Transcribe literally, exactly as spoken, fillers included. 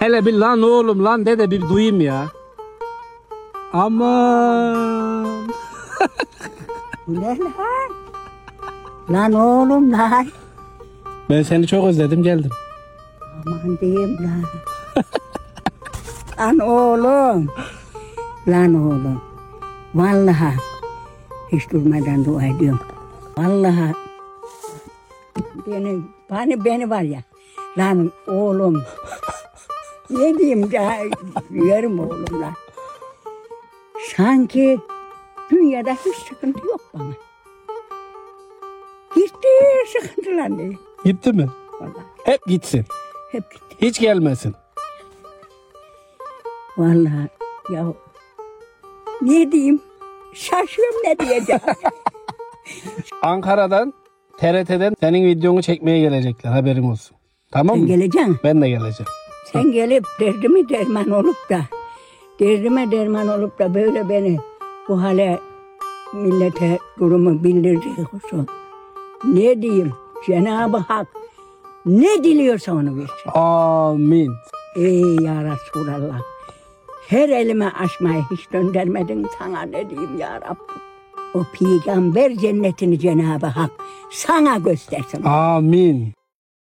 Hele bir lan oğlum lan de de bir duyayım ya. Aman. Bu ne lan? Lan oğlum lan. Ben seni çok özledim geldim. Aman diyeyim lan. Lan oğlum. Lan oğlum. Vallahi hiç durmadan dua ediyorum. Vallahi beni, beni, beni var ya. Lan oğlum. Ne diyeyim ya? Yerim oğlum lan. Sanki dünyada hiç sıkıntı yok bana. Gitti sıkıntılar değil. Gitti mi? Vallahi Hep gitsin. hep gitti. Hiç gelmesin. Vallahi ya ne diyeyim? Şaşıyorum ne diyeceğim. Ankara'dan, T R T'den senin videonu çekmeye gelecekler. Haberin olsun. Tamam Sen mı? geleceksin. Ben de geleceğim. Sen gelip derdime derman olup da derdime derman olup da böyle beni bu hale millete durumu bildirecek olsun. Ne diyeyim? Cenab-ı Hak ne diliyorsa onu versin. Amin. Ey ya Resulallah. Her elime açmayı hiç döndürmedin sana ne diyeyim ya Rabbim. O peygamber cennetini Cenab-ı Hak sana göstersin. Amin.